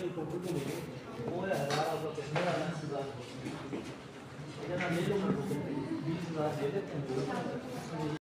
वो है हज़ार आपका कितने वाला है 10,000 ये ना ले लो 20,000 दे देते हैं